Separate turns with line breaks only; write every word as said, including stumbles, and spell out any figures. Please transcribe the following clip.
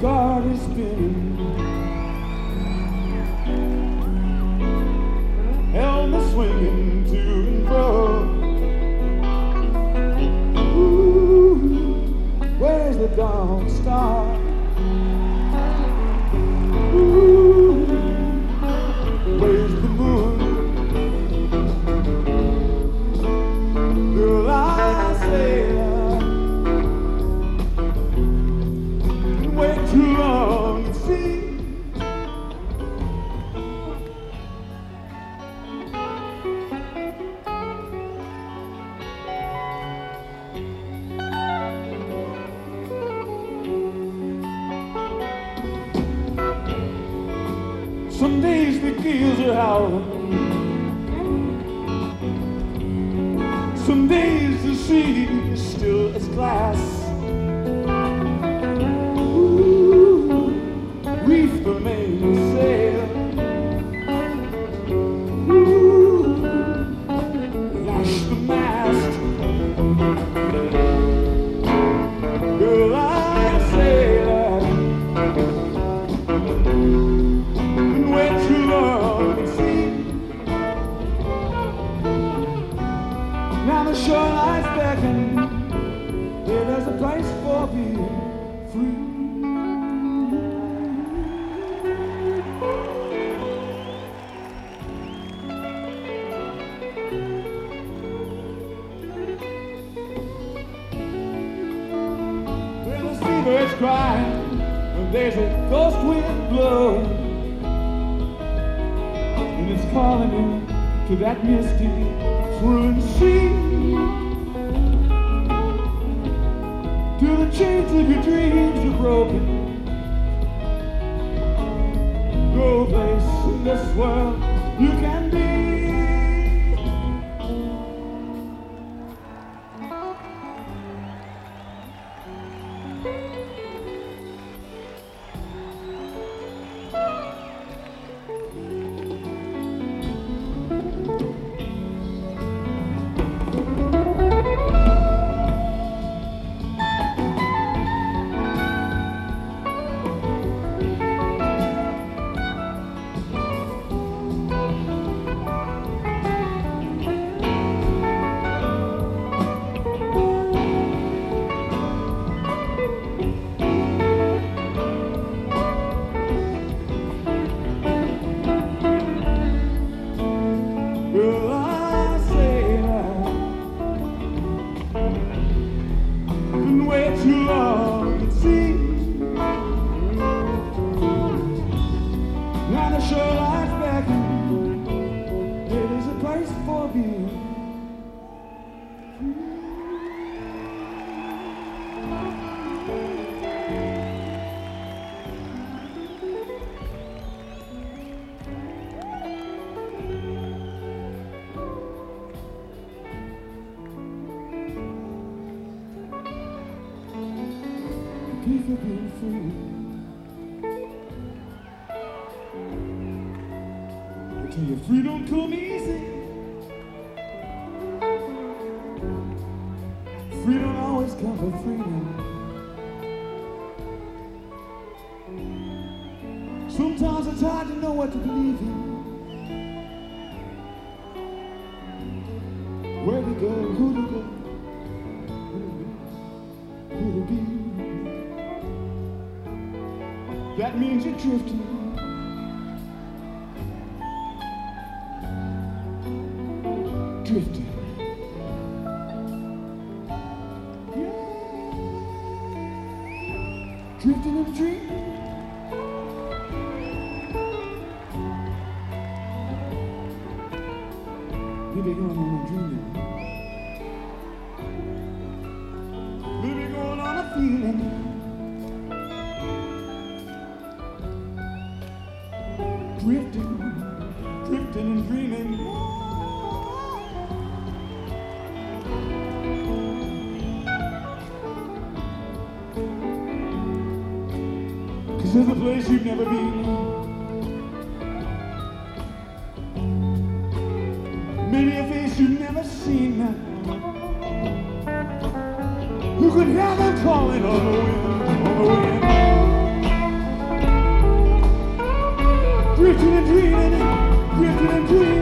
card is spinning. Helmet swinging to and fro. Ooh, where's the dawn star? Ooh, where's the moon? Girl, I say wait too long to see. Some days the gills are howling. Some days the sea is still as glass. Ooh, reef the mainsail. Ooh, lash the mast. Girl, I say that way too long to see. Now the shoreline's beckoning. Yeah, there's a price for being free. Well, the seabirds cry when there's a ghost wind blowing, and it's calling you to that misty, swirling sea. Till the chains of your dreams are broken. No place in this world you can be. Too long to see. Now the shoreline's beckoning. It is a place for being free. Peace of being free. I tell you, freedom come easy. Freedom always comes with freedom. Sometimes it's hard to know what to believe in. Where to go, who to go, who to be. That means you're drifting. Drifting. Yeah. Drifting in a dream. Living on a dream. Living on a feeling. Drifting, drifting and dreaming. Cause there's a place you've never been. Many a face you've never seen. You could hear them calling on the wind, on the wind. and dreaming, drifting and dreaming.